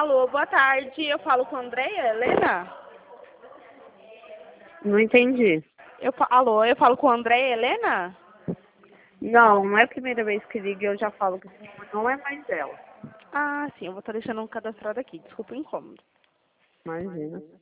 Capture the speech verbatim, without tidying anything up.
Alô, boa tarde. Eu falo com a Andréia Helena? Não entendi. Eu, fa- alô, eu falo com a Andréia Helena? Não, não é a primeira vez que liga, eu já falo que esse número não é mais dela. Ah, sim, eu vou estar deixando um cadastrado aqui. Desculpa o incômodo. Imagina.